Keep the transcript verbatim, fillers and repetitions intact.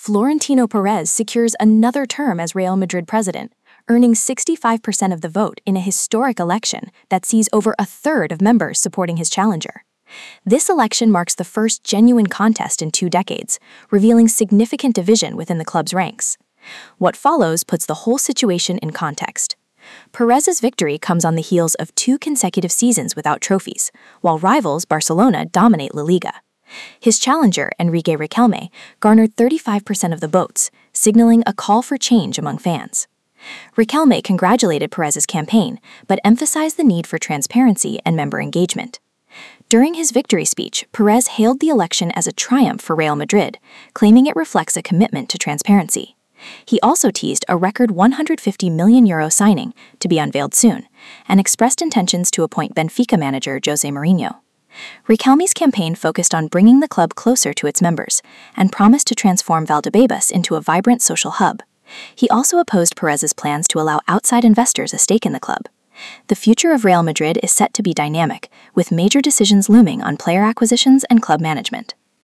Florentino Perez secures another term as Real Madrid president, earning sixty-five percent of the vote in a historic election that sees over a third of members supporting his challenger. This election marks the first genuine contest in two decades, revealing significant division within the club's ranks. What follows puts the whole situation in context. Perez's victory comes on the heels of two consecutive seasons without trophies, while rivals Barcelona dominate La Liga. His challenger, Enrique Riquelme, garnered thirty-five percent of the votes, signaling a call for change among fans. Riquelme congratulated Perez's campaign, but emphasized the need for transparency and member engagement. During his victory speech, Perez hailed the election as a triumph for Real Madrid, claiming it reflects a commitment to transparency. He also teased a record one hundred fifty million euro signing, to be unveiled soon, and expressed intentions to appoint Benfica manager Jose Mourinho. Riquelme's campaign focused on bringing the club closer to its members and promised to transform Valdebebas into a vibrant social hub. He also opposed Perez's plans to allow outside investors a stake in the club. The future of Real Madrid is set to be dynamic, with major decisions looming on player acquisitions and club management.